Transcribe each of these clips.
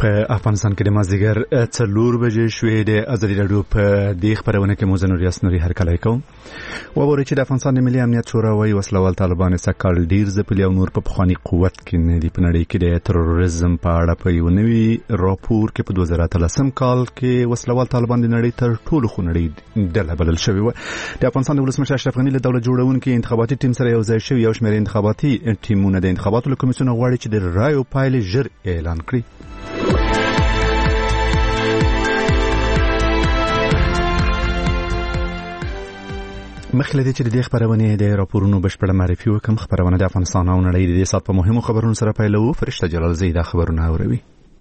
په افغانستان کې د مازدیګر 4 بجې شوې د ازادي راډیو په دې خبرونه کې مو زنور یاسنوري هرکلی کوم وګورئ چې د افغانستان د ملي امنیت شورا وايي وسلوال طالبان سکهال ډیر ځپلي او نور په پخوانی قوت کې نه دي په نړۍ کې د تروریزم په اړه په یو نوي راپور کې په 2013 کال کې وسلوال طالبان د نړۍ تر ټولو خونړۍ ډله بلل شوی و د افغانستان د ولسمشر اشرف غني له دولت جوړونکو انتخاباتي ټیم سره یو ځای شوی یو شمېر انتخاباتي ټیمونه د انتخاباتو کمیسیون غواړي چې د رایو پایلې ژر اعلان کړي مخکې لدې چې د دې خبرونه د راپورونو بشپړه معرفي وکم خبرونه د افغانستان او نړۍ د دې سات په مهمو خبرونو سره پیلوو فرشته جلال زیدا خبرونه اوروي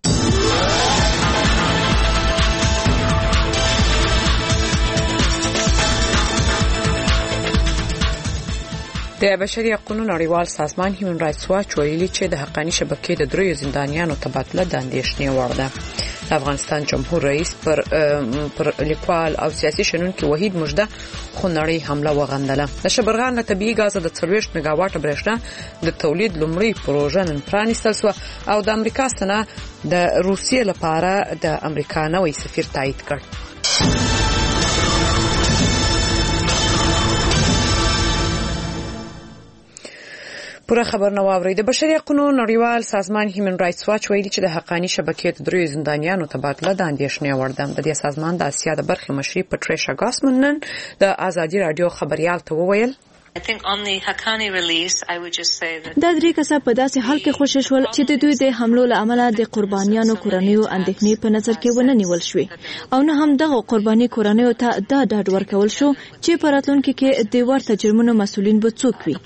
د بشري حقوقو نړیوال سازمان هیومن رائټس واچ ویلي چې د حقاني شبکې د دریو زندانیانو تبادله د اندېښنې وړ ده. افغانستان جمهور رئیس پر لیکوال او سیاسي شنونکو وحید مجده خونړۍ حمله وغندله. د شبرغان له طبيعي غاز د 40 میگاواټ برېښنا د تولید لومړی پروژه نن پرانیستل شو او د امریکا سره د روسیې لپاره د امریکا نوې سفیر تایید کړ. پوره خبر نو اوري د بشري حقوقو نړیوال سازمان هیومن رائټس واچ ویلي چې د حقاني شبکې د دریو زندانیانو تبادله د اندېښنې وړ ده. د دې سازمان د اسیا د برخې مشري پټریشا ګاسمنن د ازادي رادیو خبريال ته وویل دا درې کسه په داسې حال کې خوشی شول چې د دوی د حملو له امله د قربانیانو کورنیو اندېښنې په نظر کې ونه نیول شوې او نه هم دغه قرباني کورنیو ته دا ډاډ ورکول شو چې په راتلونکي کې د ورته جرمونو مسؤلین به څوک وي.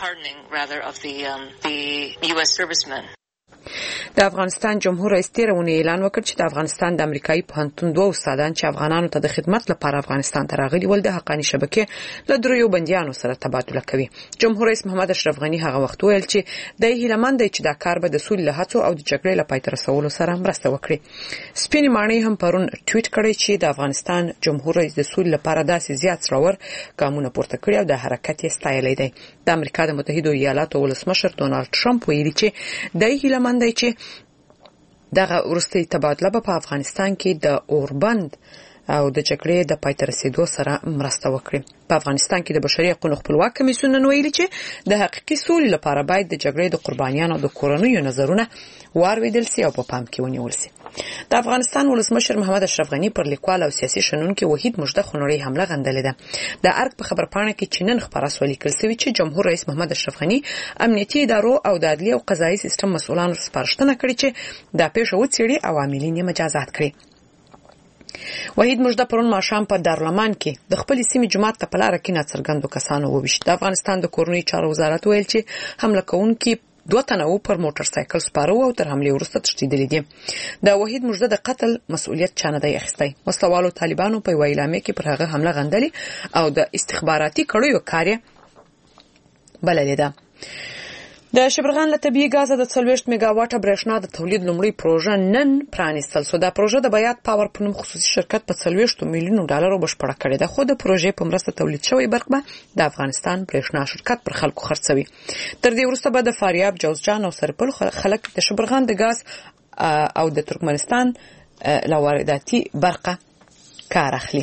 د افغانستان جمهور رئیس تیرونه اعلان وکړ چې د افغانستان د امریکایي پوهنتون دوه استادان چې افغانانو ته د خدمت لپاره افغانستان ته راغلي ول د حقاني شبکې له دریو بنديانو سره تبادله کوي. جمهور رئیس محمد اشرف غني هغه وخت ویل چې د هیلمند چې دا کار به د سولې له هڅو او د جګړې له پای ته رسولو سره مرسته وکړي. سپین مانی هم پرون ټویټ کړی چې د افغانستان جمهور رئیس د سولې لپاره داسې زیات څلور ګامونه پورته کړی او د حرکت یې ستایلی دی. د امریکا د متحده ایالاتو ولسمشر ډونالد ټرمپ ویلي چې د هیلمند چې دغه ورستي تبادله په افغانستان کې د اوربند او د جګړې د پای ته رسیدو سره مرسته وکړي. په افغانستان کې د بشري حقوقو خپلواک کمیسیون ویلي چې د حقیقي سولې لپاره باید د جګړې د قربانیانو د کورنیو نظرونه واوریدل شي او په پام کې ونیول شي. د افغانستان ولسمشر محمد اشرف غني پر لیکوال او سیاسي شنونکو وحید مجده خونړۍ حمله غندلې ده. د ارګ په خبرپاڼه کې چینن خبره سولې کړې چې جمهور رئیس محمد اشرف غني امنیتي ادارو او د عدلیه او قضایي سیستم مسؤلانو سپارښتنه کړې چې د پیښو وڅېړي او عاملین یې مجازات کړي. وحید مجده پرون ماښام په دارالمان کې د خپل سیمې جماعت ته په لار کې ناڅرګندو کسانو وویشت. د افغانستان د کورنۍ چارو وزارت ویل چې حمله کوونکي 2 تنه پر موټر سایکل سپاره او تر حمله وروسته تښتیدلي دي. د وحید مجده د قتل مسؤلیت چانه دی اخیستی. وسلوالو طالبانو په ویلامه کې پر هغه حمله غندلې او د استخباراتي کړیو کار بللې ده. د شبرغان له طبيعي غاز د 40 میگاواټ برېښنا د تولید لومړی پروژه نن پرانیستل شو. دا پروژه د بیات پاور په نوم خصوصي شرکت په 40 میلیون ډالر بشپړه کړې ده. خو د پروژې په مرسته تولید شوی برق به د افغانستان برېښنا شرکت پر خلکو خرڅوي. تر دې وروسته به د فاریاب، جوزجان او سرپل خلک د شبرغان د غاز او د ترکمنستان له وارداتي برقه کار اخلي.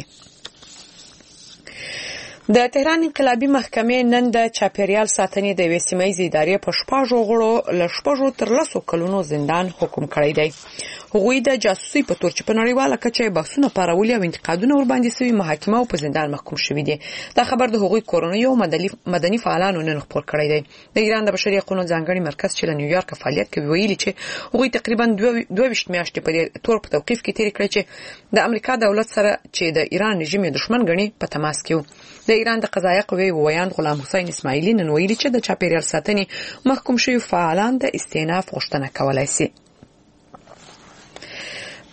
د تهران انقلابي محکمې نن د چاپیریال ساتنې د وسیمایي ادارې په شپږو غړو له شپږو تر 10 کلونو زندان حکم کړی دی. هغوی د جاسوسي په تور چې په نړیواله کچه بحثونه پارولي او انتقادونه ورباندې سوي محاکمه او په زندان محکوم شوی دي. دا خبر د هغوی کورنۍ او مدني فعالانو نن خبر کړی دی. د ایران د بشري حقوقو ځانګړي مرکز چې له نیویارک فعالیت کوي ویلي چې هغوی تقریبا 22 میاشتې په تور په توقیف کې تیر کړی چې د امریکا دولت سره چې د ایران رژیم دښمن ګڼي په تماس کې و. د ایران د قضایه قوې ویاند غلام حسین اسماعیلی نن ویلي چې د چاپیریال ساتنې محکوم شوی فعالان د استئناف غوښتنه کولای شي.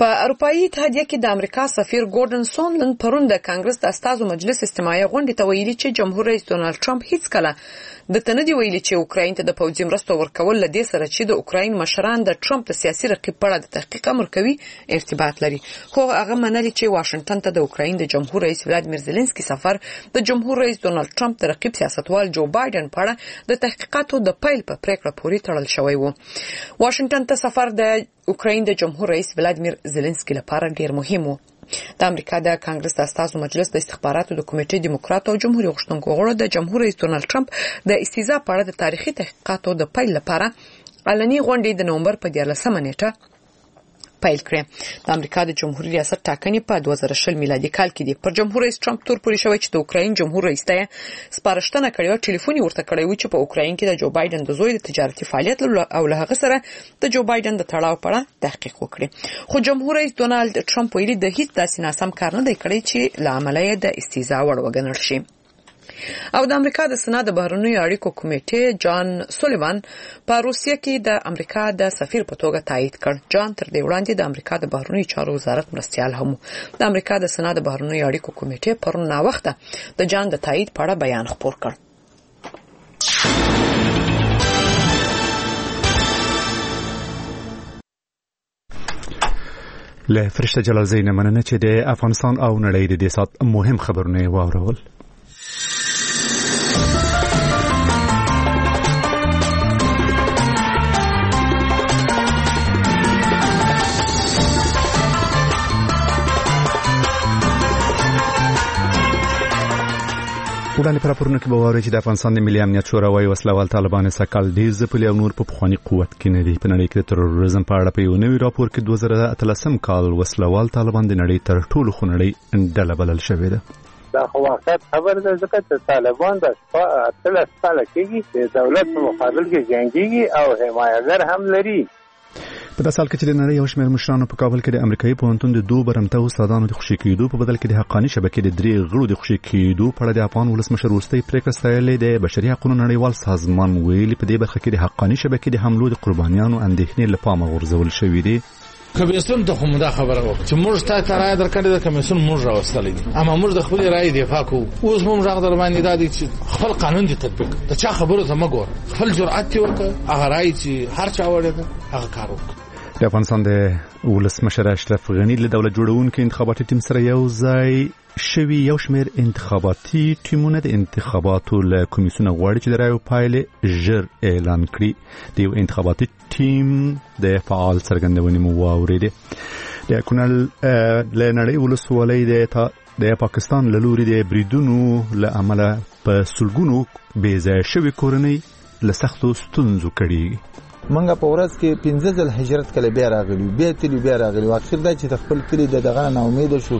په اروپאי اتحادیه کې د امریکا سفیر ګورډن سونلند پرون د کانګرس د استازو مجلس استماعي غونډې ته ویلي چې جمهور رئیس ډونالد ټرمپ هیڅ کله د تندې ویلي چې اوکراین ته د پوځي مرستو ورکول لدې سره چې د اوکراین مشران د ټرمپ د سیاسي رقیب په اړه د تحقیق امر کوي ارتباط لري. خو هغه منلي چې واشنگټن ته د اوکراین د جمهور رئیس ولادیمیر زيلنسکي سفر د جمهور رئیس ډونالد ټرمپ د رقیب سیاستوال جو بایدن په اړه د تحقیقاتو د پیل په پریکړه پورې تړل شوی و. واشنگټن ته سفر د اوکراین د جمهور رئیس ولادیمیر زيلنسکي لپاره ډیر مهم و. د امریکا د کانګرس د استازو مجلس د استخباراتو د کمیټې دیموکرات او جمهوریت غوښتونکو غړو د جمهور رئیس ډونالد ټرمپ د استیزا په اړه د تاریخي تحقیقاتو د پیل لپاره علني غونډې د نومبر په 14 نیټه پیل کړې. د امریکا د جمهوریت ریاست ټاکنې په 2020 میلادي کال کې دی. پر جمهور رئیس ټرمپ تور پورې شوی چې د اوکراین جمهور رئیس ته سپارښتنه کړې و ټلیفوني ورته کړی و چې په اوکراین کې د جو بایدن د زوی د تجارتي فعالیت او له هغه سره د جو بایدن د تړاو په اړه تحقیق وکړي. خو جمهور رئیس ډونالد ټرمپ ویلي د هیڅ داسې ناسم کار نه دی کړی چې له عملیه د استیزا وړ وګڼل شي. او د امریکا د سنا د بهرنیو اړیکو کمیټې جان سولیوان په روسیه کې د امریکا د سفیر په توګه تایید کړ. جان تر دې وړاندې د امریکا د بهرنیو چارو وزارت مرستیال هم د امریکا د سنا د بهرنیو اړیکو کمیټې پرون نا وخته د جان د تایید په اړه بیان خپور کړ. له فرشته جلال زین مننه چې د افغانستان او نړۍ د دې سات مهم خبرونه واورول. وړاندې پر راپورونه کې به واورئ چې د افغانستان د ملي امنیت شورا وايي وسلوال طالبان سکهال ډیر ځپلي او نور په پخواني قوت کې نه دي. په نړۍ کې د تروریزم په اړه په یو نوي راپور کې 2013 کال وسلوال طالبان د نړۍ تر ټولو خونړۍ ډله بلل شوې ده. دا خو واقعیت خبر ده ځکه چې طالبان د 13 سال کېږي د دولت په مقابل کې جنگيږي او حمایتګر هم لري. په داسې حال کې چې د نړۍ یو شمېر مشرانو په کابل کې د امریکایي پوهنتون د 2 برمته استادانو د خوشي کېدو په بدل کې د حقاني شبکې د 3 غړو د خوشي کېدو په اړه د افغان ولسمشر وروستۍ پریکړه ستایلې د بشري حقوقو نړیوال سازمان ویلي په دې برخه کې د حقاني شبکې د حملو د قربانیانو اندېښنې له پامه غورځول شوې دي. کمیسیون ته هم دا خبره وکړه چې موږ ته رائے درکړې ده، کمیسیون موږ راوستلې دي، اما موږ د خپل رائے دفاع کوو. اوس موږ راغ در باندې دا دي چې خپل قانون دي تطبیق ته چا خبره ته مګور خپل جرأت وکړه، هغه رائے چې هر چا وړه هغه کار وکړه. د افغانستان د ولسمشر اشرف غنی له دولت جوړونکو انتخاباتي ټیم سره یو ځای شوی یو شمېر انتخاباتي ټیمونه د انتخاباتو له کمیسیون غواړي چې د رایو پایلې ژر اعلان کړي. د یو انتخاباتي ټیم د فعال څرګندونې مو واورېدې. د کونړ له نړۍ ولسوالۍ د پاکستان له لوري د بریدونو له امله په سلګونو بې ځایه شوي کورنۍ له سختو ستونزو کړي. منګه په ورځ کې 15 ځل هجرت کله بیا راغلی، بیا راغلی. واخر دا چې خپل کلی دغه نه امید شو.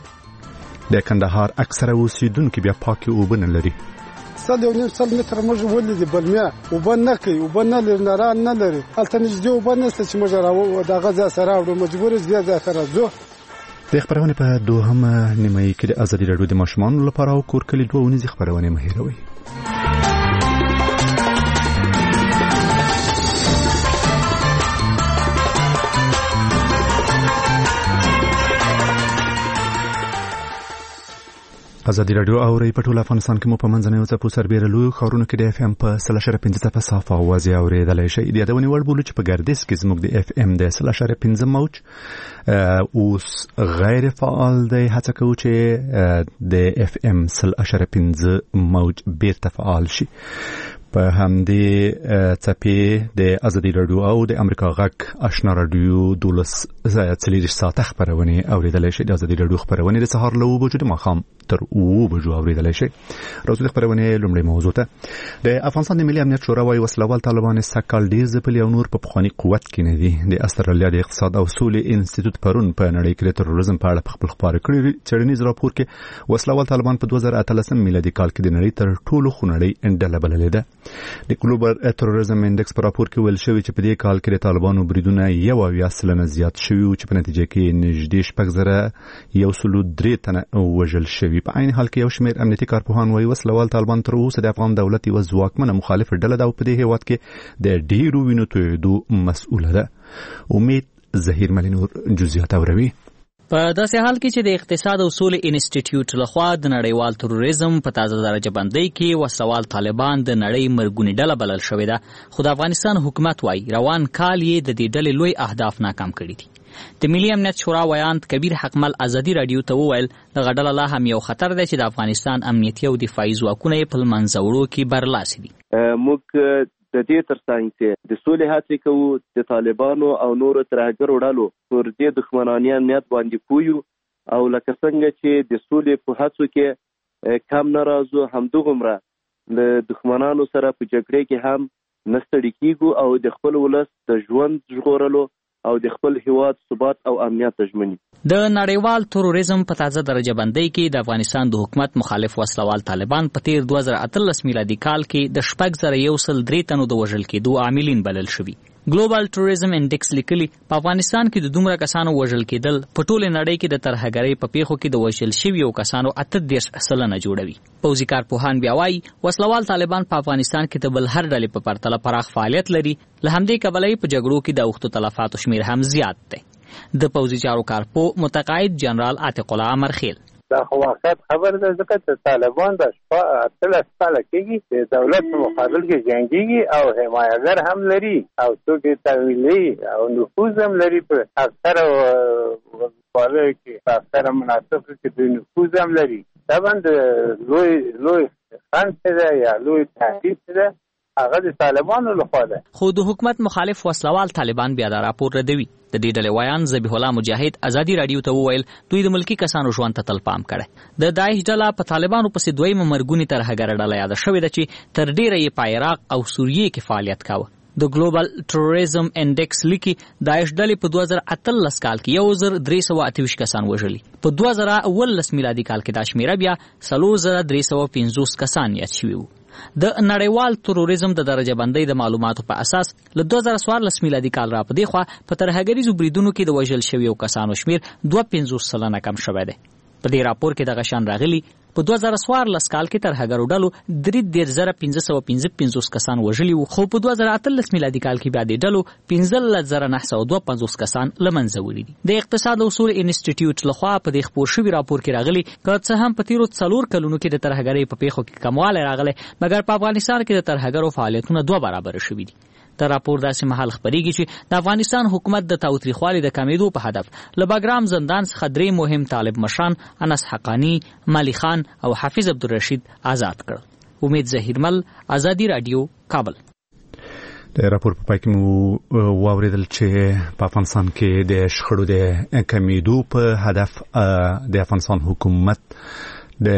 د کندهار اکثره اوسیدونکو بیا پاکي اوبه نه لري. 1.5 متر موږ ولې بلمیا اوبه نه کوي، اوبه نه لري، ناران نه لري. الته نږدې اوبه نشته چې موږ راو دغه ځای سره راوړو، مجبور زیاده سره ځو. د خبرونه په دوهمه نیمه کې د ازادي راډیو د ماشومانو لپاره او کور کلی دوه ونیزي خبرونه مهیروي. ازادي راډیو او ری پټول افغانستان کې مو په منځنیو څپو سربېره لوی خبرونه کې د اف ام په 3.5 په صافه اوازې اورېدلای شئ. د یادونې وړ بولو چې په ګردیز کې زموږ د اف ام د 3.5 موج اوس غیر فعال دی. هڅه کوو چې د اف ام 3.5 موج بیرته فعال شي. په همدې څپې د ازادي راډیو او د امریکا غږ آشنا راډیو 12 ساعته خبرونه اوریدلای شئ. د ازادي راډیو خبرونه د سهار له 9 بجو د ماښام تر 9 بجو اوریدلای شئ. راځو د خبرونه لومړی موضوع ته. د افغانستان د ملي امنیت شورا وايي وسلوال طالبان سکهال ډیر ځپلي او نور په پخواني قوت کې نه دي. د استرالیا د اقتصاد او سولې انسټیټیوټ پرون په نړۍ کې د تروریزم په اړه خپل خبرونه کړي. چړنیز راپور کې وسلوال طالبان په 2013 میلادي کال کې د نړۍ تر ټولو خونړۍ ډله بللې ده. د ګلوبل تروریزم انډکس په راپور کې ویل شوی چې په دې کال کې د طالبانو بریدونه 1.8% زیات شوي او چې په نتیجه کې نږدې 1.3 تنه وژل شوي. په عین حال کې یو شمېر امنیتي کارپوهان وايي وسلوال طالبان تر اوسه د افغان دولت یو ځواکمنه مخالف ډله ده او په دې هیواد کې د ډیرو وینو تویدو مسؤله ده. امید زهیر ملینور جزئیات اوروي. په داسې حال کې چې د اقتصاد او سولې انسټیټیوټ لخوا د نړیوال تروریزم په تازه درجه بندۍ کې وسلوال طالبان د نړۍ مرګونی ډله بلل شوې ده، خو د افغانستان حکومت وایي روان کال یې د دې ډلې لوی اهداف ناکام کړي دي. د ملي امنیت شورا ویاند کبیر حقمل ازادي رادیو ته وویل دغه ډله لا هم یو خطر دی چې د افغانستان امنیتي او دفاعي ځواکونه یې په له منځه وړو کې برلاسي دي. موږ د دې ترڅنګ چې د سولې هڅې کوو، د طالبانو او نورو ترهګرو ډلو پر دې دښمناني امنیت باندې پویو او لکه څنګه چې د سولې په هڅو کې کم نه راځو، همدغومره له دښمنانو سره په جګړې کې هم نه ستړي کیږو او د خپل ولس د ژوند ژغورلو او د خپل هیواد ثبات او امنیت تضمینوي. د نړیوال تروریزم په تازه درجه بندۍ کې د افغانستان د حکومت مخالف وسلوال طالبان په تیر 2018 میلادي کال کې د 6103 تنو د وژل کېدو عاملین بلل شوي. ګلوبال ټوریزم انډیکس لیکلي په افغانستان کې د دومره کسانو وژل کېدل په ټوله نړۍ کې د ترهګرۍ په پیښو کې د وژل شویو کسانو 38% جوړوي. پوځي کارپوهان بیا وایي وسلوال طالبان په افغانستان کې د بل هر ډلې په پرتله پراخ فعالیت لري، له همدې کبله په جګړو کې د اوښتو تلفاتو شمیر هم زیات دی. د پوځي چارو کارپو متقاعد جنرال عتیق الله امرخیل دا خو واقعیت خبر ده، ځکه چې طالبان د 13 کاله کېږي د دولت په مقابل کې جنګيږي او حمایتګر هم لري او څوک یې تحویلي او نفوذ هم لري په اکثره ولایتونو کې، په اکثره مناطقو کې د نفوذ هم لري. دا باندې لوی خنډ ده یا لوی تهدید ده، هغه د طالبانو لخوا ده. خو د حکومت مخالف وسلوال طالبان بیا دا راپور ردوي. د دې ډلې ویان ذبیح الله مجاهد ازادي رادیو ته وویل دوی د ملکی کسانو ژوند ته تل پام کړی. د داعش ډله په طالبانو پسې دویمه مرګونی ترهګره ډله یاده شوې ده چې تر ډیره یې په عراق او سوریې کې فعالیت کاوه. د ګلوبال ټوریزم انډیکس لیکي داعش ډلې په 2018 کال کې 1328 کسان وژلي. په 2019 میلادي کال کې دا شمیره بیا 4350 کسان یاد شوي وو. د نړیوال تروریزم د درجه بندۍ د معلوماتو په اساس له 2014 میلادي کال را پدې خوا په ترهګریزو بریدونو کې د وژل شویو کسانو شمیر 52% کم شوی دی. په دې راپور کې دغه شان راغلي په 2014 کال کې ترهګرو ډلو 3555 کسان وژلي وو، خو په 2018 میلادي کال کې بیا د ډلو 15952 کسان له منځه وړي دي. د اقتصاد او سولې انسټیټیوټ لخوا په دې خپور شوي راپور کې راغلي که څه هم په تیرو 4 کلونو کې د ترهګرۍ په پیښو کې کموالی راغلی، مګر په افغانستان کې د ترهګرو فعالیتونه 2 برابره شوي دي. د راپور داسې مهال خبرېږي چې د افغانستان حکومت د تاوتریخوالي د کمیدو په هدف له باګرام زندان څخه 3 مهم طالب مشران انس حقانی، مالی خان او حافظ عبدالرشید آزاد کړل. امید ظهیرمل، ازادي رادیو، کابل. د راپور په پای کې مو واوریدل چې په افغانستان کې د شخړو د کمیدو په هدف د افغانستان حکومت د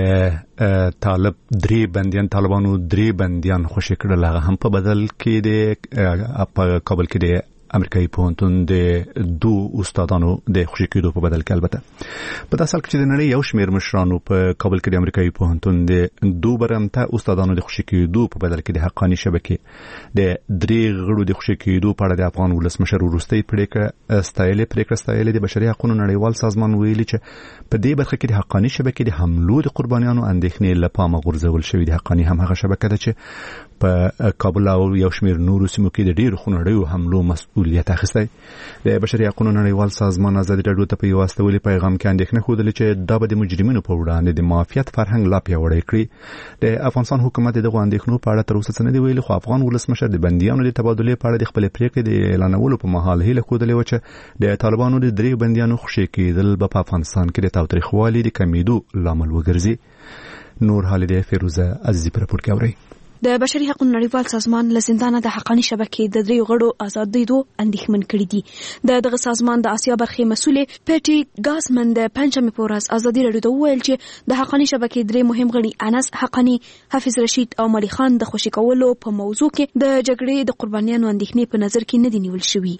طالبانو 3 بندیان خوشي کړل، هغه هم په بدل کې د په کابل کې د امریکایي پوهنتون د 2 استادانو د خوشي کېدو په بدل کې البته په داسې حال کې چې د نړۍ یو شمېر مشرانو په کابل کې د امریکایي پوهنتون د 2 برمته استادانو د خوشي کېدو په بدل کې د حقانی شبکې د 3 غړو د خوشي کېدو په اړه د افغان ولسمشر وروستۍ پریکړه ستایلې د بشري حقوقو نړیوال سازمان ویلي چې په دې برخه کې د حقانی شبکې د حملو د قربانیانو اندېښنې له پامه غورځول شوې. د حقانی هم هغه شبکه ده چې په کابل او یو شمېر نورو سیمو کې د ډېرو خونړیو حملو مسؤلیت اخیستی. د بشري حقوقو نړیوال سازمان ازادي رادیو ته په یو استولي پیغام کې اندېښنه ښودلې چې دا به د مجرمینو په وړاندې د معافیت فرهنګ لا پیاوړی کړي. د افغانستان حکومت دغه اندېښنو په اړه تر اوسه څه نه دی ویلي، خو افغان ولسمشر د بندیانو د تبادلې په اړه د خپلې پریکړې د اعلانولو په مهال هیله ښودلې وه چې د طالبانو د 3 بندیانو خوشي کېدل به په افغانستان کې د تاوتریخوالي د کمیدو لامل وګرځي. نور حال د فیروزه عزیزی پر راپور کې اورئ. د بشري حقوقو نړیوال سازمان له زندانه د حقانی شبکې د 3 غړو آزادېدو اندېښمن کړي دي. دغه سازمان د آسیا برخې مسؤلې پیټي ګاسمن د پنځمې په ورځ ازادي رادیو ته وویل چې د حقانی شبکې 3 مهم غړي انس حقانی، حافظ رشید او مالی خان د خوشي کولو په موضوع کې د جګړې د قربانیانو اندېښنې په نظر کې نه دي نیول شوي.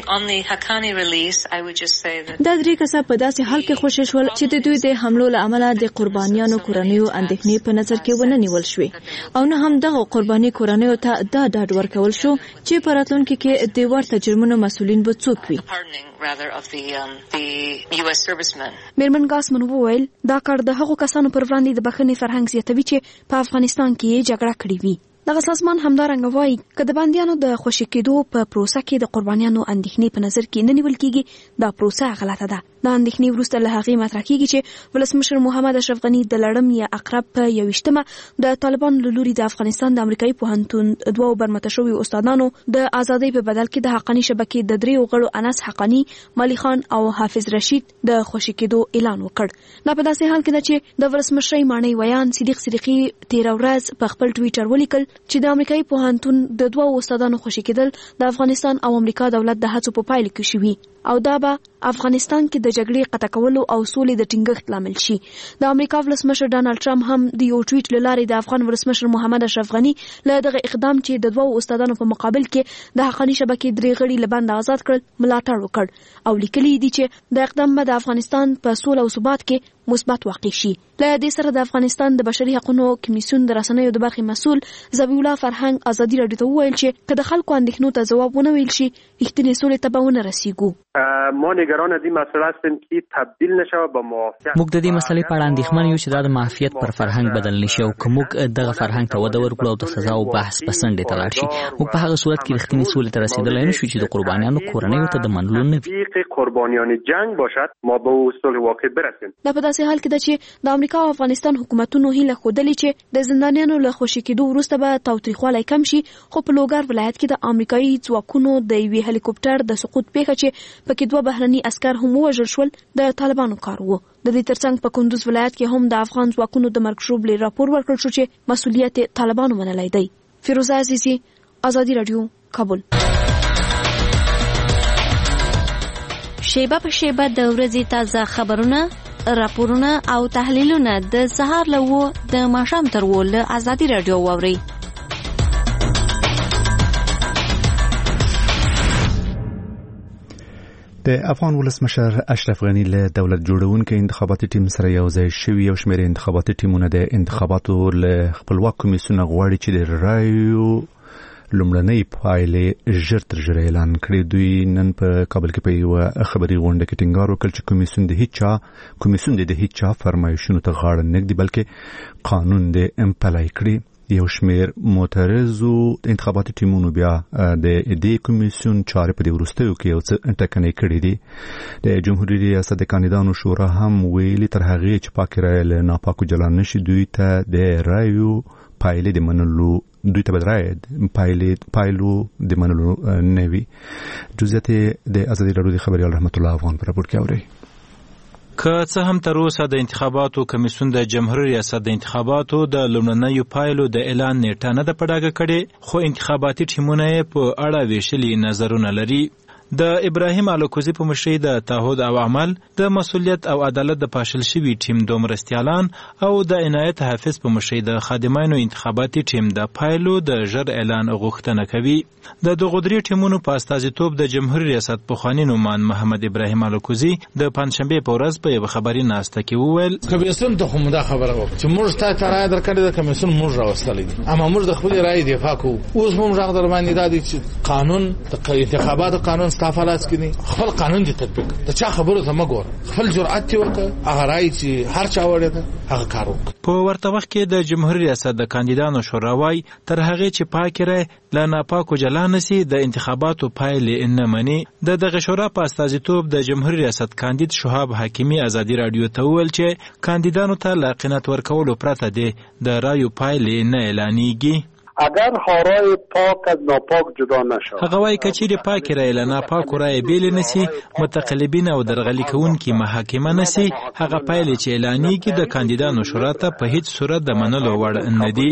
دا 3 کسه په داسې حال کې خوشي شول چې د دوی د حملو له امله د قربانیانو کورنیو اندېښنې په نظر کې ونه نیول شوې او نه هم دغه قرباني کورنیو ته دا ډاډ ورکول شو چې په راتلونکي کې د ورته جرمونو مسؤلین به څوک وي. میرمن ګاسمن وویل دا کار د هغو کسانو پر وړاندې د بخښنې فرهنګ زیاتوي چې په افغانستان کې جګړه کړې وي. دغه سازمان همدارنګه وایي که د بندیانو د خوشي کېدو په پروسه کې د قربانیانو اندېښنې په نظر کې نه نیول کېږي دا پروسه غلطه ده. د اندېښنې وروسته له هغې مطرح کېږي چې ولسمشر محمد اشرف غني د لړم یا اقرب په 21مه د طالبانو له لوري د افغانستان د امریکایي پوهنتون دوو برمته شویو استادانو د ازادۍ په بدل کې د حقاني شبکې د 3 غړو انس حقاني، مالی خان او حافظ رشید د خوشي کېدو اعلان وکړ. دا په داسې حال کې ده چې د ولسمشر ماڼۍ ویان صدیق صدیقي 13 ورځ په خپل ټویټر ولیکل چې د امریکایي پوهنتون د دوو استادانو خوشي کېدل د افغانستان او امریکا دولت د هڅو په پایله کې شوي او دا به افغانستان کې د جګړې قطع کولو او سولې د ټینګښت لامل شي. د امریکا ولسمشر ډانلډ ټرمپ هم د یو ټویټ له لارې د افغان ولسمشر محمد اشرف غني له دغه اقدام چې د دوو استادانو په مقابل کې د حقاني شبکې 3 غړي له بند آزاد کړل ملاتړ وکړ او لیکلي دي چې د اقدام به د افغانستان په سوله او ثبات کې مثبت واقع شي. له دې سره د افغانستان د بشري حقوقو کمیسیون د رسنیو د برخې مسؤل ذبیح الله فرهنګ ازادي راډیو ته وویل چې که د خلکو اندېښنو ته ځواب ونه ویل شي رښتینې سولې ته به ونه رسیږو. ما نگران از این مسئله هستیم که تبدیل نشه به معافیت. موږ د دې مسلې په اړه اندېښمن یو چې دا د معافیت پر فرهنګ بدل نشي او که موږ دغه فرهنګ ته وده ورکړو او د سزا او بحث په څنډې ته لاړ شي موږ په هغه صورت کې رښتینې سولې ته رسیدلی نه شو چې د قربانیانو کورنیو ته د منلو نه وي. قربانیان جنگ باشد ما به صلح واقع برسیم. دا په داسې حال کې ده چې د امریکا او افغانستان حکومتونو هیله ښودلې چې د زندانیانو له خوشي کېدو وروسته به تاوتریخوالی کم شي خو په لوګر ولایت کې د امریکایي ځواکونو د یوې هلیکوپټر د سقوط پیښه چې پکې 2 بهرني عسکر هم ووژل شول د طالبانو کار و. د دې ترڅنګ په کندوز ولایت کې هم د افغان ځواکونو د مرګ ژوبلې راپور ورکړل شو چې مسؤلیت طالبانو منلی دی. فیروزه عزیزی، ازادي رادیو، کابل. شیبه په شیبه د ورځې تازه خبرونه، راپورونه او تحلیلونه د سهار له 9 د ماښام تر 10 له ازادي رادیو واورئ. د افغان ولسمشر اشرف غني له دولت جوړونکو انتخاباتي ټیم سره یو ځای شوي یو شمېر انتخاباتي ټیمونه د انتخاباتو له خپلواک کمیسیون غواړي چې د رایو لومړنۍ پایلې ژر تر ژره اعلان کړي. دوی نن په کابل کې په یو خبري غونډه کې ټینګار وکړ چې کمیسیون د هیڅ چا فرمایشونو ته غاړه نه ږدي بلکې قانون د پلی کړي. یو شمېر معترضو انتخاباتي ټیمونو بیا د دې کمیسیون چارې په دې وروستیو کې یو څه ټکنۍ کړې دي. د جمهوریت ریاست د کاندیدانو شورا هم ویلي تر هغې چې پاکې رایې له ناپاکو جلا نشي دوی ته د رایو پایلې د منلو پایلو د منلو نه وي. جزئیات د ازادي راډیو د خبريال رحمت الله افغان پر راپور کې اوري. که څه هم تر اوسه د انتخاباتو کمیسیون د جمهوریت ریاست د انتخاباتو د لومړنیو پایلو د اعلان نیټه نه ده په ډاګه کړې خو انتخاباتي ټیمونه یې په اړه ویشلي نظرونه لري. د ابراهیم الکوزي په مشرۍ د تعهد او عمل د مسؤلیت او عدالت د پاشل شوي ټیم دوه مرستیالان او د عنایت حافظ په مشرۍ د خادمانو انتخاباتي ټیم د پایلو د ژر اعلان غوښتنه کوي. د دغو درې ټیمونو په استازیتوب د جمهوریت ریاست پخواني نومان محمد ابراهیم الکوزي د پنځشنبې په ورځ په یو خبري ناسته کې وویل کمیسیون ته هم دا خبره وکړه چې موږ ته رایه درکړې ده کمیسیون موږ راوستلې دي اما موږ د خپل رایې دفاع کوو. اوس موږ راغ در باندې دا دي چې قانون د انتخاباتو قانون استفاده کوي خپل قانون دي تطبیق د چا خبرو ته مګور خپل جرأت وکړه هغه رایې چې هر چا وړي ده هغه کار وکړه. په ورته وخت کې د جمهوریت ریاست د کاندیدانو شورا وايي تر هغه چې پاکه رایې له ناپاکو جلا نسی د انتخاباتو پایلې نه مني. دغه شورا په استازیتوب د جمهوریت ریاست کاندید شهاب حکیمی ازادي رادیو ته وویل چې کاندیدانو ته لقینت ورکولو پرته دي د رایو پایلې نه اعلانېږي. اگر خارای پاک از ناپاک جدا نشود هغه وايي کچېرې پاکې رایې له ناپاکو رایې بېلې نسی متقلبین او درغلي کوونکي محاکمه نسی هغه پایلې چې اعلانېږي د کاندیدانو شورا ته په هیڅ صورت د منلو وړ نه دي.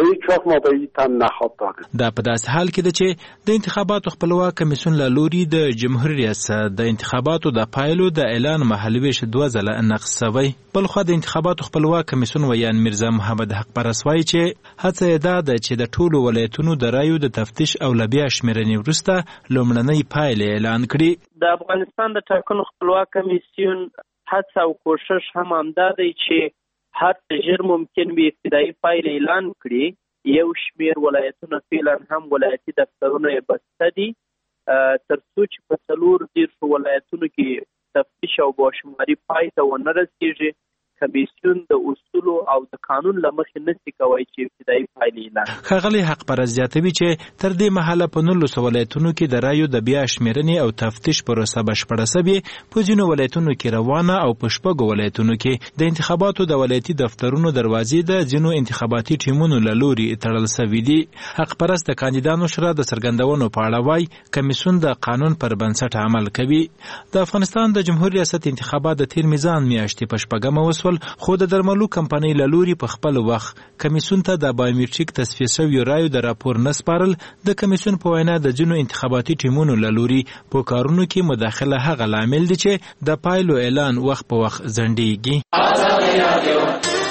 دا په داسې حال کې ده چې د انتخاباتو خپلواک کمیسیون له لوري د جمهوریت ریاست د انتخاباتو د پایلو د اعلان مهالویش 2 ځله نقض شوی. بلخو د انتخاباتو خپلواک کمیسیون ویان میرزا محمد حق پرس وايي چې هڅه یې ده چې د ټولو ولایتونو د رایو د تفتیش او لبیا شمیرنې وروسته لومړنۍ پایلې اعلان کړي. د افغانستان د ټاکنو خپلواک کمیسیون هڅه او کوشش هم همدا دی چې هر ژر ممکن به ابتدایي پایلې اعلان کړي. یو شمیر ولایتونه فعلا هم ولایتي دفترونه یې بسته دي تر څو چې په 4 ولایتونو کې تفتیش او باشماري پای ته ونه رسیږي. کمیسیون د اصولو او د قانون له مخې نشي کوي چې ابتدایي پایلې اعلان کړي. ښاغلی حق پرست زیاتوي چې تر دې مهاله په 19 ولایتونو کې د رایو د بیا شمیرنې او تفتیش پروسه بشپړه شوې، په ځینو ولایتونو کې روانه او په شپږو ولایتونو کې د انتخاباتو د ولایتي دفترونو دروازې د ځینو انتخاباتي ټیمونو له لوري تړل شوي دي. حق پرست د کاندیدانو شورا د څرګندونو په اړه وایي کمیسیون د قانون پر بنسټ عمل کوي. د افغانستان د جمهوریت ریاست انتخابات د تیر میزان میاشتې په شپږمه وسول، خو د درملو کمپنۍ له لوري په خپل وخت کمیسیون ته د بایومټریک تصفیه شویو رایو د راپور نه سپارل. د کمیسیون په وینا د ځینو انتخاباتي ټیمونو له لوري په کارونو کې مداخله هغه لامل دی چې د پایلو اعلان وخت په وخت ځنډیږي.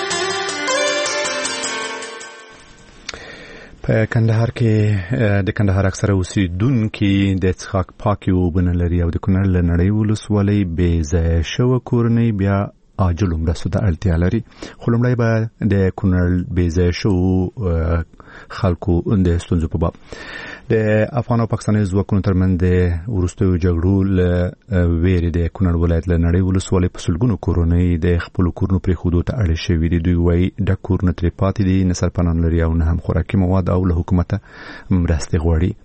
په کندهار کې د کندهار اکثره اوسیدونکي د څښاک پاکې اوبه نه لري او د کونړ له نړۍ ولسوالۍ بې ځایه شوه کورنۍ بیا عاجلو مرستو ته اړتیا لري. خو لومړی به د کونړ بې ځایه شوو خلکو د ستونزو په باب د افغان او پاکستاني ځواکونو ترمنځ د وروستیو جګړو له ویرې د کونړ ولایت له نړۍ ولسوالۍ په سلګونو کورنۍ د خپلو کورونو پرېښودو ته اړ شوي دي. دوی وایي ډک کورونه ترې پاتې دي، نه سرپناه لري او نه هم خوراکي مواد او له حکومته مرستې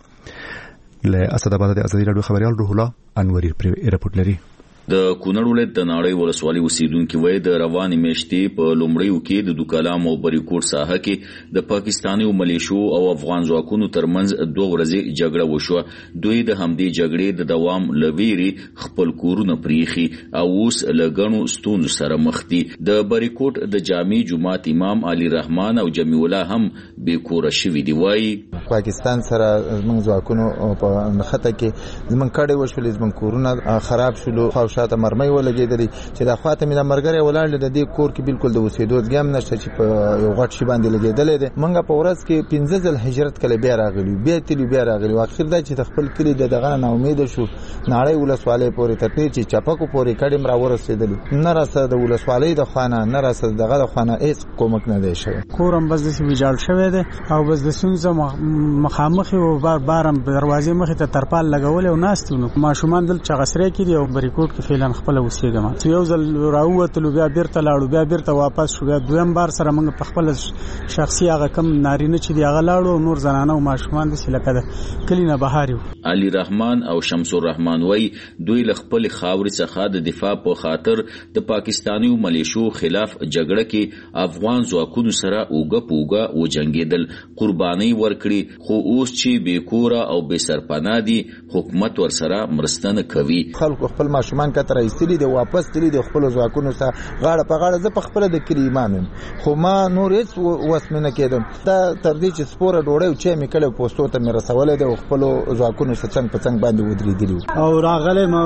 غواړي. له اسداباد د ازادي راډیو خبریال روح الله انوري رپورټ لري. د کونړ ولایت د نړۍ ولسوالۍ اوسیدونکي وایي د روانې میاشتې په لومړیو کې د دوکالام او بریکوټ ساحه کې د پاکستاني ملیشو او افغان ځواکونو ترمنځ 2 ورځې جګړه وشوه. دوی د همدې جګړې د دوام له ویرې خپل کورونه پریښي او اوس له ګڼو ستونزو سره مخ دي. د بریکوټ د جامع جماعت امام علي رحمان او جمیع الله هم بې کوره شوي دي. وایي پاکستان سره زموږ ځواکونو په نښته کې زموږ کډې وشولې، زموږ کورونه خراب شول، شاته مرمۍ ولګېدلې چې د خواته مې د مرګري ولاړ د دې کور کې بالکل د اوسېدو ځګم نشته چې په یو غټ شي باندې لګېدلې ده. موږ په ورځ کې 15 ځل هجرت کله بیا راغلي، بیا راغلي. اخر دا چې خپل کلی دغه نه امید شو نړۍ ولسوالۍ پورې ترتې چې چپکو پورې کډم را ورسېدل، نه راسه د ولسوالۍ د خوانه نه راسه دغه د خوانه هیڅ کومک نه دی شوی. کورم بس د ویجاړ شوی دی او بس د سونزه مخامخ او بارم دروازې مخې ته ترپال لګول او ناستونو ماشومان دل چغسرې کړي او بریکوټ کې فعلا خپل وسیګم. یو ځل راووتلو بیا بیرته لاړو، بیا بیرته واپس شو، بیا دویم بار سره موږ په خپل شخصي هغه کم نارینه چې دی هغه لاړو، نور زنانه او ماشومان د سلکه د کلینه بهاریو. علي رحمان او شمس الرحمن وای دوی له خپل خاورې څخه د دفاع په خاطر د پاکستاني ملیشو خلاف جګړه کې افغان ځواکونو سره اوګه و جنگیدل، قرباني ورکړي. خو اوس چې بې کوره او بې سرپناه دي، حکومت ورسره مرسته نه کوي. خلکو خپل ماشومان کتر ایستلي دي، واپس تللی د خپل ځواکونو سره غاړه په غاړه. زه په خپل د کلی امام خو ما نور هیڅ وسمنه کېدم. دا تر دې چې سپوره ډوړې او چې مې کله پوسټو ته مې رسولې د خپل ځواکونو سره څنګه په څنګه باندې ودرېدلی او راغله ما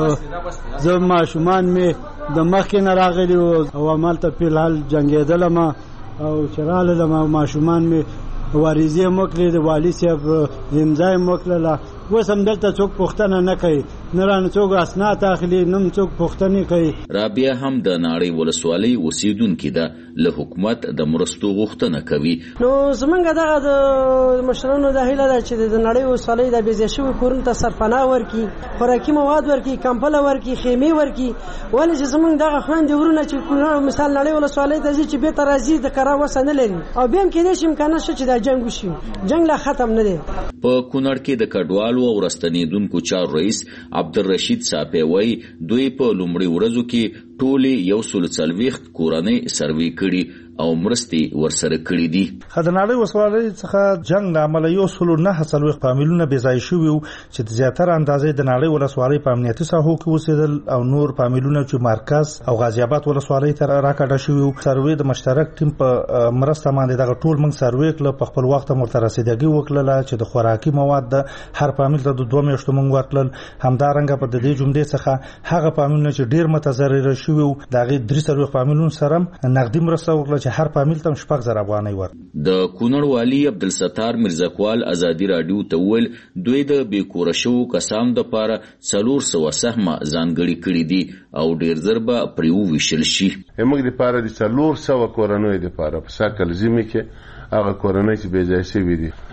بس زه ماشومان مې د مخکې نه راغلي او عملته په حال جنگیدل ما او چراله ما ماشومان مې واریزه موکلې د والی صاحب زمزای موکله. وسم دلته څوک پوښتنه نه کوي، نه رانه څوک اسناد اخلي، نه څوک پوښتنه کوي. رابعه هم د نړۍ ولسوالۍ اوسیدونکې ده، له حکومت د مرستو غوښتنه کوي. نو زمونږ دغه د مشرانو د هیله ده چې د نړۍ ولسوالۍ د بېځایه شویو کورونو ته سرپناه ورکړي، خوراکي مواد ورکړي، کمپله ورکړي، خیمې ورکړي. ولې چې زمونږ دغه خویندې ورونه چې مثال نړۍ ولسوالۍ ته ځي چې بېرته راځي د کره وسه نه لري او بیا هم کېدای شي امکانات شته چې دا جنګ وشي. جنګ لا ختم نه دی. په کونړ کې د کډوالو او راستنیدونکو چارو رئیس عبدالرشید صاحب وایي دوی په لومړي ورځو کې ټولې 140 کورنۍ سروې کړي او مرستې ورسره کړې دي. خدانړۍ وسوالۍ څخه جنگ عمل 140 فامیلونه بې ځای شوي چې د زیاتره اندازې د نړۍ ولسوالۍ په امنیتي ساحو کې اوسېدل او نور فامیلونه چې مرکز او غازی آباد ولسوالۍ ته راکړه شوي. سروې د مشترک ټیم په مرسته باندې دغه ټول موږ سروې کړل، په خپل وخت مرته رسیدګي وکړله چې د خوراکي مواد د هر فامیل ته د 2 میاشتو موږ ورکړل. همدارنګه په دې جملې څخه هغه فامیلونه چې ډیر متضرر شوي دغه 3 فامیلونو سره نقدي مرسته وکړه چې هر فامیل ته 6000 افغانۍ ورکړي. د کونړ والی عبدالستار مرزاکوال ازادي رادیو ته ویل دوی د بیکوره شو کسانو لپاره 400 سهمه ځانګړي کړي دي او ډیر زر به پریو وشل شي. موږ لپاره د 400 کورنۍ لپاره په ساکل زمي کې هغه کورنۍ چې بې ځای شوي دي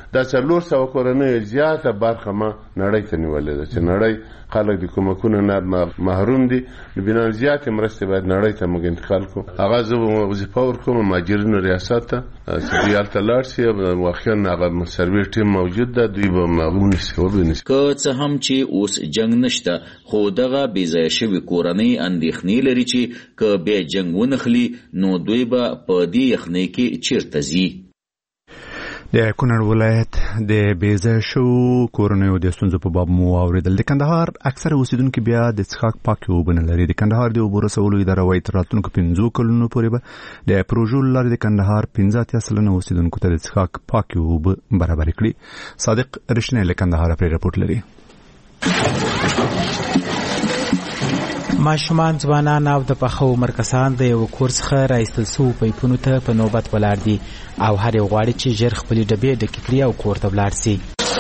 د 400 کورنۍ زیاته برخه ما نړۍ ته نیولې ده چې نړۍ خلک د کومکونو نه محروم دي. بنا زیاتې مرستې باید نړۍ ته موږ انتقال کړو. هغه زه وظیفه ورکوم مهاجرینو ریاست ته چې دوی هلته لاړ شي. واقعا هغه سروې ټیم موجود ده، دوی به ونیسي. که څه هم چې اوس جنگ نشته، خو دغه بې ځایه شوي کورنۍ اندېښنې لري چې که بیا جنگ ونخلي نو دوی به په دې یخنۍ کې چیرته ځي. د کونړ ولایت د بېځایه شوو کورنیو د ستونزو په باب مو واورېدل. د کندهار اکثره اوسیدونکي بیا د څښاک پاکې اوبه نه لري. د کندهار د اوبو رسولو اداره وایي تر راتلونکو 5 کلونو پورې به د پروژو له لارې د کندهار 85% اوسیدونکو ته د څښاک پاکې اوبه برابرې کړي. صادق رشنی له کندهار پرې راپورټ لري. ماشومان، ځوانان او د پخه عمر کسان د یو کور څخه راایستل شوو پایپونو ته په نوبت ولاړ دي او هر یو غواړي چې ژر خپلې ډبې ډکې کړي او کور ته ولاړ شي.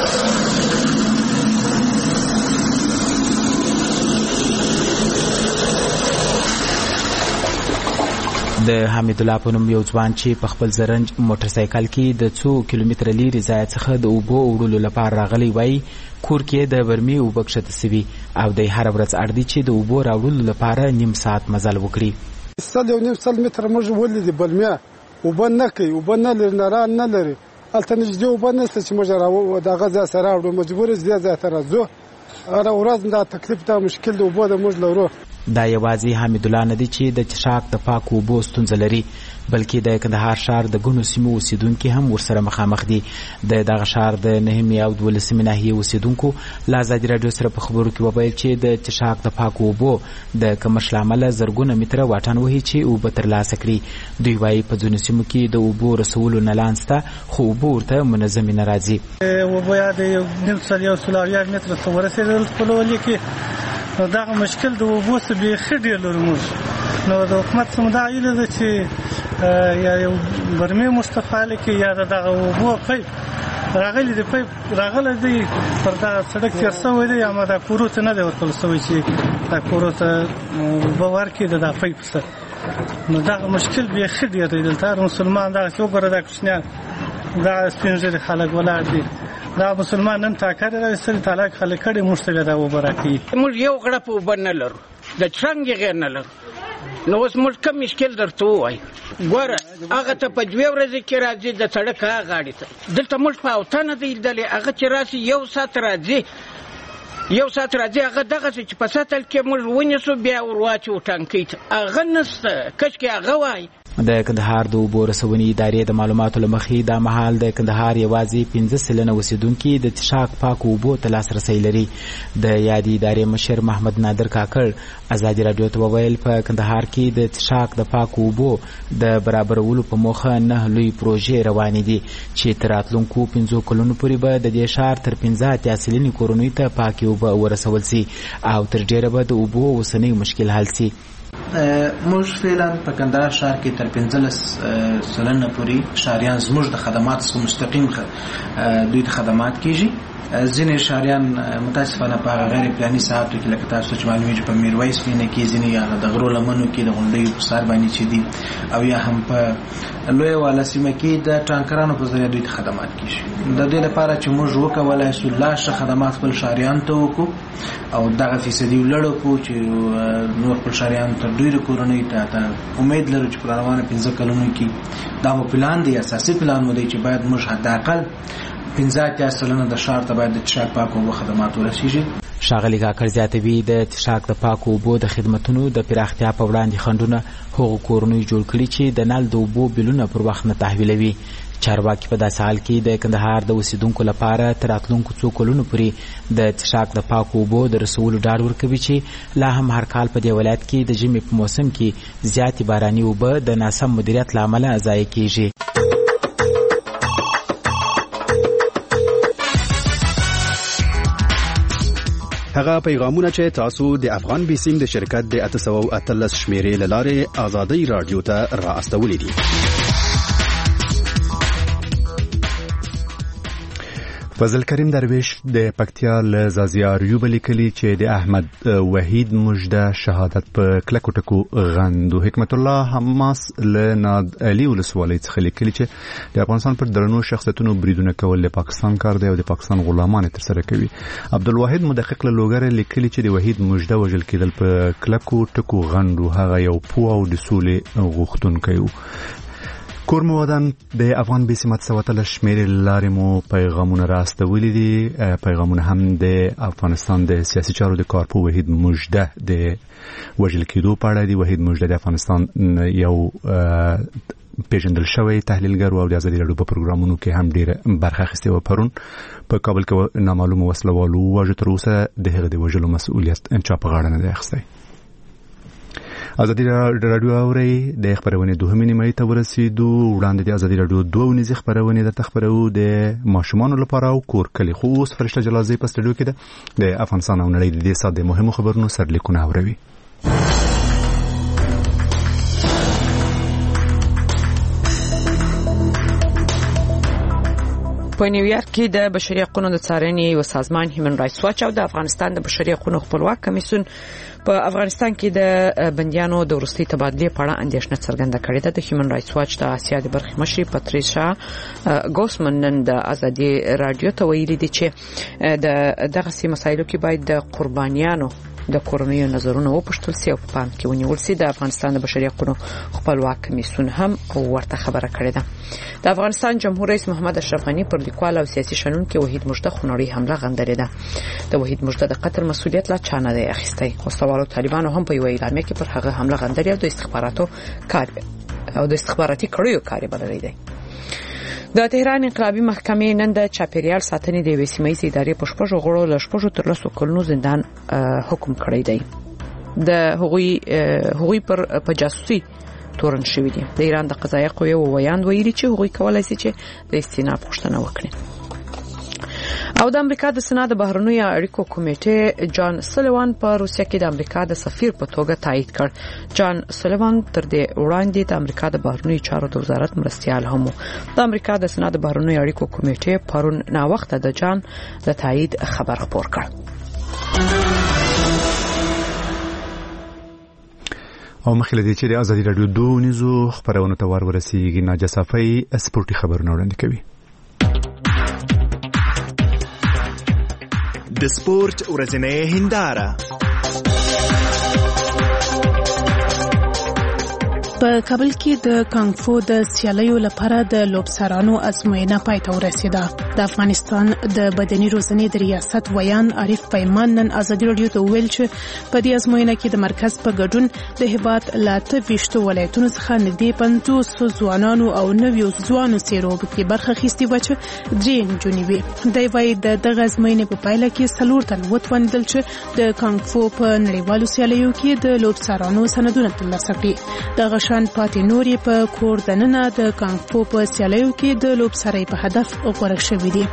د حمید الله په نوم یو ځوان چې په خپل زرنج موټر سایکل کې د 2 کیلومتره لرې ځای څخه د اوبو وړلو لپاره راغلی وای، کور کې د برمي اوبه کښته سوي او د هر ورځ اړ دي چې د اوبو راوړلو لپاره نیم ساعت مزل وکړي. 1.5 متر موږ ولیدې بلمیا اوبه نه کوي، اوبه نه لري، ناران نه لري، هلته نږدې اوبه نشته چې موږ دغه ځای سره راوړو. مجبور یې دې ځای ته راځو. هره ورځ دا تکلیف دا مشکل د اوبو د موږ لرو. دا یوازې حمید الله نه دی چې د څښاک د پاکو اوبو ستونزه لري، بلکې د کندهار ښار د ګڼو سیمو اوسیدونکي هم ورسره مخامخ دي. د دغه ښار د 9 او 12 ناحیې اوسیدونکو له ازادي راډیو سره په خبرو کې وویل چې د څښاک د پاکو اوبو د کمښت له امله زرګونه متره واټن وهي چې اوبه ترلاسه کړي. دوی وایي په ځینو سیمو کې د اوبو رسولو نلان شته، خو اوبه ورته منظمې نه راځي. اوبه یا د 1.5 متره ته ورسېدل خپل ولي کې نو دغه مشکل د اوبو څخه بیخي ډېر لرو موږ. نو د حکومت څخه دا هیله ده چې یا یو برمې مستفاله کې یا دغه اوبو پایپ راغلی دی، پایپ راغلی دی پر دغه سړک تېر شوی دی، اما دا کورو ته نه دی ورکړل شوی چې دا کورو ته اوبه ورکړي د دا پایپ سره. نو دغه مشکل بیخي ډېر دی. دلته هر مسلمان دغسې وګوره دا کوچنیان دغه سپین ږیري خلک ولاړ دي. دا مسلمان نن تاکر راوستل طلاق خلک کړي موږ ته دا اوبه راکړي. موږ یو غړپ اوبه نه لرو، د څنګ غیر نه لرو. نو اوس موږ کوم مشکل درته ووایو. ګوره هغه ته په 2 ورځې کې راځي د سړک هغه غاړې ته. دلته موږ په اوته نه دی لیدلی. هغه چې راسي 1 ساعت راځي هغه دغسې چې په سطل کې موږ ونیسو بیا ور واچو ټانکۍ ته. هغه نشته، کشکې هغه وایي. د کندهار د اوبو رسونې ادارې د معلوماتو له مخې دا مهال د کندهار یوازې 15% اوسیدونکي د څښاک پاکو اوبو ته لاسرسی لري. د یادې ادارې مشر محمد نادر کاکړ ازادي راډیو ته وویل په کندهار کې د څښاک د پاکو اوبو د برابرولو په موخه 9 لوی پروژې روانې دي چې تر راتلونکو 5 کلونو پورې به د دې ښار تر 15 سلنې کورنیو ته پاکې اوبه ورسول شي او تر ډېره به د اوبو اوسنی مشکل حل شي. موږ فعلا په کندهار ښار کې تر 15% پورې ښاریان زموږ د خدمات څخه مستقیم دوی ته خدمات کیږي. ځینې ښاریان متاسفانه په غیر پلاني ساعتو کې لکه تاسو چې معلومیږي په میرویس وینه کې ځینې یا د غرو لمنو کې د غونډیو په سر باندې چې دي او یا هم په لوی والا سیمه کې د ټانکرانو په ذریعه دوی ته خدمات کیږي. د دې لپاره چې موږ وکولای شو لا ښه خدمات خپل ښاریان ته وکړو او دغه فیصدي ولړو کو چې نور خپل ښاریان ته ډېر کورنۍ ته امید لرو چې په روانه 15 کلونو کې دا مو پلان دی، اساسي پلان مو دی چې باید موږ حداقل 15% د ښار ته باید د څښاک پاکو اوبو خدمات ورسیږي. ښاغلي کاکړ زیاتوي د څښاک د پاکو اوبو د خدمتونو د پراختیا په وړاندې خنډونه هغو کورنیو جوړ کړي چې د نل د اوبو بلونه پر وخت نه تحویلوي. چارواکي په داسې حال کې د کندهار د اوسیدونکو لپاره تر راتلونکو 2 کلونو پورې د څښاک د پاکو اوبو د رسولو ډاډ ورکوي چې لا هم هر کال په دې ولایت کې د ژمي په موسم کې زیاتې باراني اوبه د ناسم مدیریت له امله ضایع کیږي. هغه پیغامونه چې تاسو د افغان بیسیم د شرکت د 813 شمیرې له لارې ازادي رادیو ته را استولې دي. فضل کریم درویش د پکتیا له زازیاریو لیکلي چې د احمد وحید مجده شهادت په کلکو ټکو غندو. حکمت الله حماس له ناد علي ولسوالۍ څخه لیکلي چې د افغانستان پر درنو شخصیتونو بریدونه کول د پاکستان کار دی او د پاکستان غلامان ترسره کوي. عبدالواحد مدقق له لوګر لیکلي چې د وحید مجده وژل کېدل په کلکو ټکو غندو. هغه یو پوه او د سولې غوښتونکی و. کورمو ودان د افغان بي سي متسوته شمېرې لارې مو پیغامونه راستولي دي. پیغامونه هم د افغانستان د سیاسي چارو د کارپو وحید مجده د وژل کېدو په اړه دي. وحید مجده د افغانستان یو پیژندل شوی تحلیلګر او د ازادي راډیو په پروګرامونو کې هم ډېره برخه اخیستې وه. پرون په کابل کې نامعلومه وسلوالو وواژه. تر اوسه د هغه د وژلو مسؤلیت چا په غاړه نه دی اخیستی. ازادي راډیو اوري د خبرونه دوهمې نیمه ته ورسېدو. وړاندې د ازادي راډیو دوه ونیزه خبرونه د تخبرو د ماشومان لپاره او کور کلی خو اوس فرشته جلازي په سټډیو کې ده. د افغانستان او نړۍ د دې ساده مهمو خبرونو سرلیکونه اوري. په نیویارک کې د بشري حقوقو د څارنې یو سازمان هیومن رائټس واچ او د افغانستان د بشري حقوقو خپلواک کمیسیون په افغانستان کې د بنديانو د وروستي تبادلې په اړه اندېښنه څرګنده کړې ده. د هیومن رائټس واچ د آسیا د برخې مشر پاتریشا ګوسمن نن د ازادي رادیو ته ویلي دي چې د دغه سي مسایلو کې باید د قربانیانو د کورنیو نظرونه وپوښتل سي او په پام کې ونیول سي. د افغانستان د بشري حقوقو خپلواک کمیسیون هم ورته خبره کړې ده. د افغانستان جمهور رئیس محمد اشرف غنی پر لیکوال او سیاسي شنونکو وحید مجده خونړی حمله غندلې ده. د وحید مجده د قتل مسؤلیت لا چا نه دی اخیستی. وسوالو طالبانو هم په یو اعلامیه کې پر هغه حمله غندلې او د استخباراتي کړیو کار بللی دی. د تهران انقلابي محکمې نن د چاپیریال ساتنې د وسیمې ادارې په شپږ غړو له شپږ تر لسو کلونو زندان حکم کړی دی. د هغوی په جاسوسي تورن شوی دي. د ایران د قضایي قوې ویاند ویلي چې هغوی کولای شي چې د استیناف غوښتنه وکړي. او د امریکا د سنا د بهرنیو اړیکو کمیټې جان سلیوان په روسیه کې د امریکا د سفیر په توګه تایید کړ. جان سلیوان تر دې وړاندې د امریکا د بهرنیو چارو د وزارت مرستیال هم و. د امریکا د سنا د بهرنیو اړیکو کمیټې پرون نا وخت د جان د تایید خبر خپور کړ. او مخکې دې چې د ازادي راډیو دوه نيزو خبرونه ته ورسیږي. ناجا صافي سپورتي خبرونه وړاندې کوي. د سپورت ورځنۍ هنداره. په کابل کې د کانګ فو د سیالیو لپاره د لوبسرانو ازموینه پای ته ورسیده. د افغانستان د بدني روزنې د ریاست ویان عارف پیمان نن ازادي راډیو ته ویل چې په دې ازموینه کې د مرکز په ګډون د هیواد له 28 ولایتونو څخه نږدې 50 ځوانانو او 90 ځوانو سیرو په برخه اخیستې و چې 3 نجونې وي. د وای دغه ازموینې په پایله کې څلور تن وتوندل چې د کانګ فو په نړیوالو سیالیو کې د لوبسرانو سندونه ترلاسه کړي. دغه شان پاتې نورې په کور دننه د کانګ فو په سیالیو کې د لوبسرۍ په هدف غوړه شوې دي.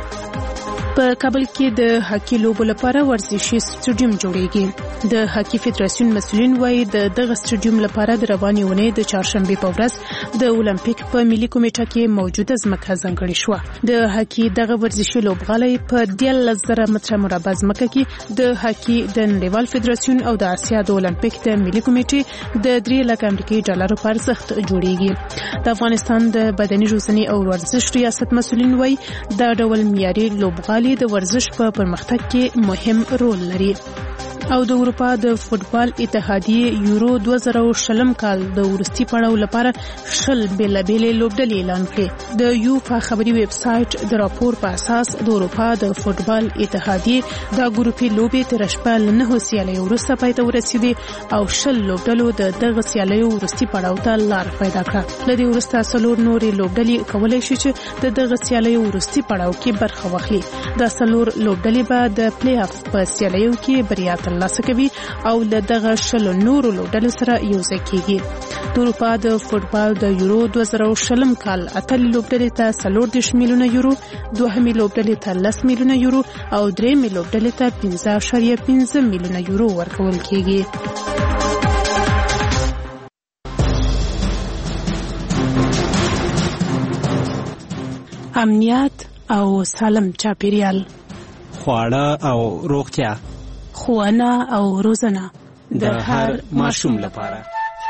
په کابل کې د هاکي لوبو لپاره ورزشي سټډیوم جوړیږي. د هاکي فدراسیون مسؤلین وايي دغه سټډیوم لپاره د روانې اونۍ د چهارشنبه په ورځ د اولمپیک په ملي کمیټه کې موجوده ځمکه ځانګړې شوه. د هاکي دغه ورزشي لوبغالي په 10000 متره مربع ځمکه کې د هاکي د نړیوال فدراسیون او د آسیا د اولمپیک د ملي کمیټې د 3 لک امریکایي ډالرو په ارزښت جوړیږي. د افغانستان د بدني روزنې او ورزش ریاست مسؤلین وايي دا ډول معیاري لوبغالي د ورزش په پرمختګ کې مهم رول لري. او د اروپا د فوتبال اتحادیه یورو 2020 کال د ورستي پړاو لپاره شل بیلابېلې لوبډلې اعلان کړې. د یوفا خبري ویب سټ د راپور په اساس د اروپا د فوتبال اتحادیه د ګروپي لوبې تر شپه نه سیالیو وروسته پای ته ورسېدې او شل لوبډلو د دغه سیالیو ورستي پړاو ته لار پیدا کړه. لدی ورسته څلور نورې لوبډلې کولای شي چې د دغه سیالیو ورستي پړاو کې برخه واخلي. د څلور لوبډلې به د پلی اف په سیالیو کې بریا ترلاسه کوي او له دغه شل نورو لوبډلو سره یوځای کیږي. د اروپا د فوتبال د یورو 2020 کال اتل لوبډلې ته 40 میلیونه یورو، دوهمې لوبډلې ته 10 میلیونه یورو او درېمې لوبډلې ته 15.5 میلیونه یورو ورکول کیږي. امنیت او سالم چاپیریال، خواړه او روغتیا، ښوونه او روزنه د هر ماشوم لپاره.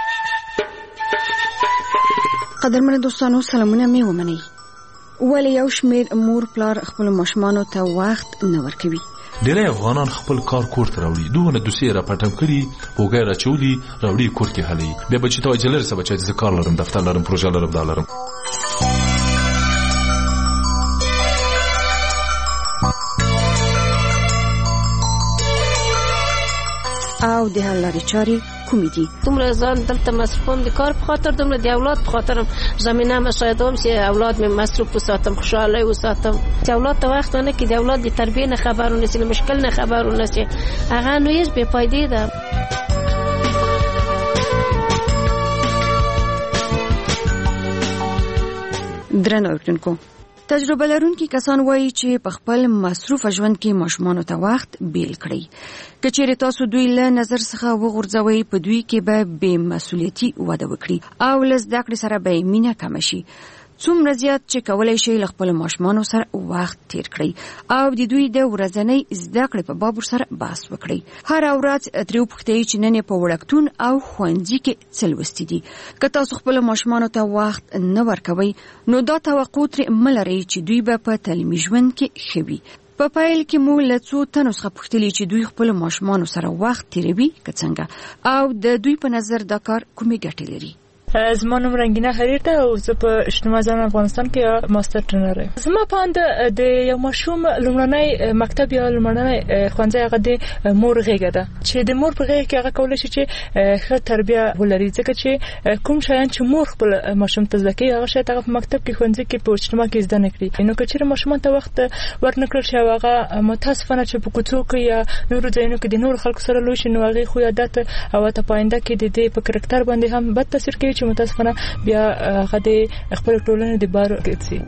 قدرمن دوستانو، سلامونه مې ومنئ. ولې یو شمېر مور پلار خپل ماشومانو ته وخت نه ورکوي؟ ډېری افغانان خپل کار کور ته راوړي، دونه دوسیې راپټم کړي، هوګۍ راچولي، راوړي کور کې حلوي. بیا بچي ته وایي چې لرې شه بچی، زه کار لرم، دفتر لرم، پروژه لرم، دا لرم. او د حل لارې چارې کومې دي؟ دومره ځان دلته مصروفم د کار په خاطر، دومره د اولاد په خاطرم زمینه مشاهدوم چې اولاد مې مصروف وساتم، خوشحاله وساتم، چې اولاد ته وخت ونه کړي، د اولاد د تربیې نه خبر ونشي، له مشکل نه خبر ونشي، هغه نو هیڅ بې فایدې ده. درنو اوریدونکو، تجربه لرونکي کسان وایي چې په خپل مصروف ژوند کې ماشومانو ته وخت بیل کړئ. که چیرې تاسو دوی له نظر څخه وغورځوئ، په دوی کې به بې مسؤلیتي وده وکړي او له زده کړې سره به مینه کمه شي. څومره زیات چې کولای شئ له خپل ماشومانو سره وخت تیر کړئ او د دوی د ورځنۍ زده کړې په باب سره بحث وکړئ. هر ورځ ترې وپوښتئ چې نن په وړکتون او ښوونځي کې څه لوستي دي. که تاسو خپل ماشومانو ته وخت نه ورکوئ، نو دا توقع ترې مه لرئ چې دوی به په تعلیمي ژوند کې ښه وي. په پایل کې مو له څو تنو څخه پوښتلي چې دوی خپل ماشومانو سره وخت تیروي که څنګه، او د دوی په نظر دا کار کومې ګټې لري. زما نوم رنگینه خریر ده او زه په اجتماع زان افغانستان کې ماستر ټرینر یم. زما په اند د یو ماشوم لومړنی مکتب یا لومړنی ښوونځی هغه د مور غېږه ده، چې د مور په غېږ کې هغه کولی شي چې ښه تربیه ولري، ځکه چې کوم شیان چې مور خپل ماشوم ته زده کوي هغه شاید هغه په مکتب کې، ښوونځي کې، په اجتماع کې زده نه کړي. نو که چېرې ماشومان ته وخت ورنه کړل شي او هغه متاسفانه چې په کوڅو کې یا نورو ځایونو کې د نورو خلکو سره لوی شي، نو هغې خو عادت او حتی په آینده کې د دې په کرکټر باندې هم بد تاثیر کوي چې متاسفانه بیا هغه د خپل ټولنې د بار ګرځي.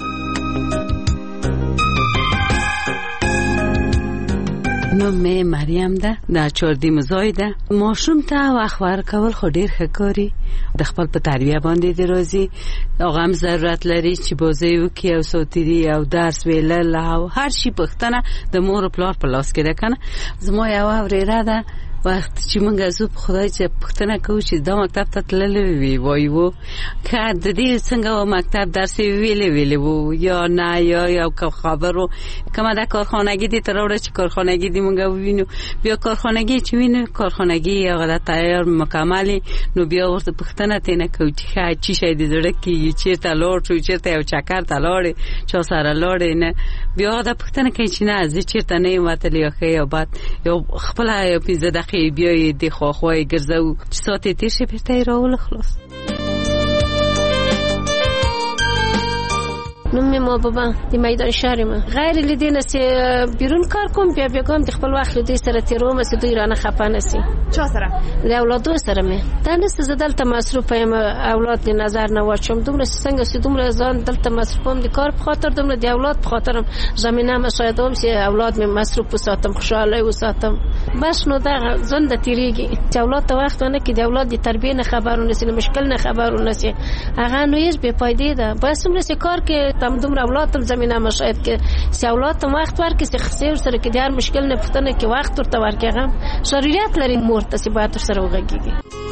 نوم مې مریم ده، د چوردی مزای ده. ماشوم ته وخت ورکول خو ډیر ښه کاری، د خپل په تربیه باندې دی راځي. هغه هم ضرورت لري چې بازی وکړي او ساتیری او درس ویل او هر شي پښتنه د مور او پلار په لاس کې ده کنه. زما یو ورېره ده، وخت چې موږ زو په خدای چې پښتنه کوو چې دا مکتب ته تللی وي، وایو که د دې څنګه و مکتب درس ویلې وو یا نه، یا خبرو کومه د کارخانګي دي تر وړه چې کارخانګي دي موږ وینو، بیا کارخانګي چې وینو کارخانګي هغه تیار مکمل، نو بیا ورته پښتنه تنه کوي چې چی شي د زړه کې چیرته لاړ شو، چیرته یو چکر ته لاړ، چا سره لاړ نه، بیا دا پښتنه کوي چې نه زه چیرته نه یم وتلی، یا بعد یو خپل یو 15 دقیقې بیای د خواخوای ګرځو چې ساعت تیر شي بیرته راول خلاص. نوم مې محبوبه د میدان شهر یم. غیر لیدین است بیرون کار کوم، بیا کوم د خپل وخت دوی سره تیروم، چې دوی رانه خپه نشي. چا سره؟ د اولادو سره مې. دا نست زه دلته مصروف یم، اولاد د نظر نه واچوم، دومره څنګه چې دومره ځان دلته مصروفم د کار په خاطر، دومره د اولاد په خاطرم زمینه مشاهدوم چې اولاد مې مصروف وساتم، خوشاله وساتم. بس نو دا ځان د تیریږي چې اولاد ته وخت ونه کړي، د اولاد د تربیې نه خبرونه نشي، مشکل نه خبرونه نشي، هغه نو هیڅ بې فایدې ده. بس موږ چې کار کې تم دومره اولاد تم زمینه مشاهد کې چې اولاد ته وخت ورکړي، چې خسیر سره کې د هر مشکل نه پښتنه کې وخت ورته ورکړي، هغه ضرورت لري مور ته چې باید سره وغږیږي.